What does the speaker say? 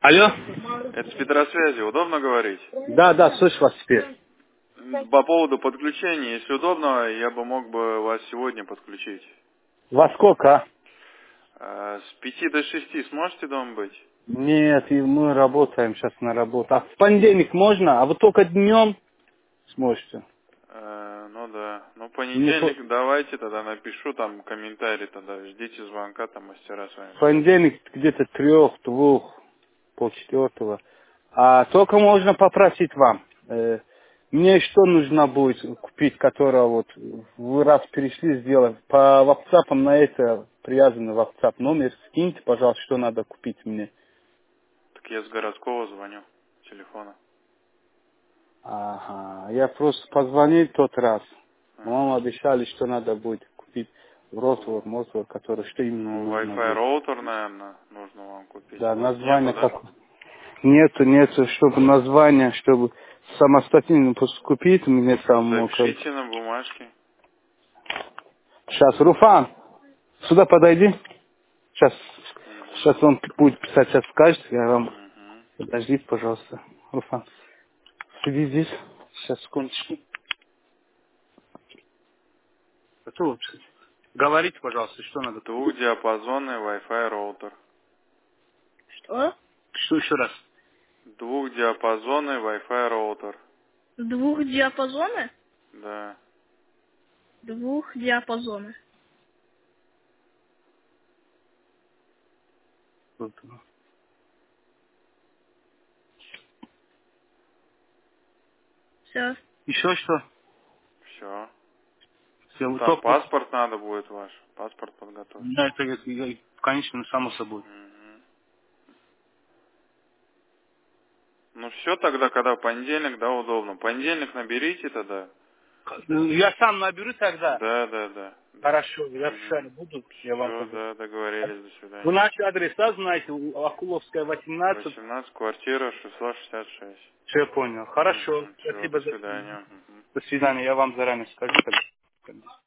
Алло? Это с Петросвязи. Удобно говорить? Да, да, слышу вас теперь. По поводу подключения, если удобно, я бы мог бы вас сегодня подключить. Во сколько, а? С 5 до 6 сможете дома быть? Нет, и мы работаем сейчас на работу. А в понедельник можно? А вы только днем сможете? Ну да. Ну, Не по... понедельник давайте тогда напишу там комментарий тогда. Ждите звонка, там мастера с вами В свяжутся. понедельник где-то 3, 2, полчетвертого. А только можно попросить вам. Мне что нужно будет купить, которое вот вы раз перешли сделать. По WhatsApp на это привязанный WhatsApp номер. Скиньте, пожалуйста, что надо купить мне. Так я с городского звоню. Телефона. Ага, я просто позвонил тот раз. Вам Ага. обещали, что надо будет купить ротвор, мотвор, который, что именно Ну, нужно Wi-Fi будет. роутер, наверное, нужно вам купить. Да, У вас нету, название да? как... Нету, чтобы название, чтобы самостоятельно просто купить мне там... Запишите на бумажке. Сейчас, Руфан, сюда подойди. Сейчас, Угу. сейчас он будет писать, сейчас скажет, я вам... Угу. Подождите, пожалуйста. Руфан, сиди здесь. Сейчас, секундочку. Готово писать? Говорите, пожалуйста, что надо купить. Двухдиапазонный Wi-Fi роутер. Что? Что еще раз? Двухдиапазонный Wi-Fi роутер. Двух диапазоны? Да. Двух диапазоны. Все. Еще что? Все. Все, Ну вот там только... паспорт надо будет ваш. Паспорт подготовьте. Да, это, конечно, само собой. Мгм. Ну все тогда, когда в понедельник, да, удобно. Понедельник наберите тогда. Я сам наберу тогда. Да, да, да. Да. Хорошо, я специально буду, я вам Все, тогда. да, договорились. До Вы свидания. наши адреса знаете, Акуловская, 18. 18, квартира 666. Все, я понял. Хорошо, Угу. Все, до спасибо за... свидания. Мгм. До свидания, я вам заранее скажу. Тогда.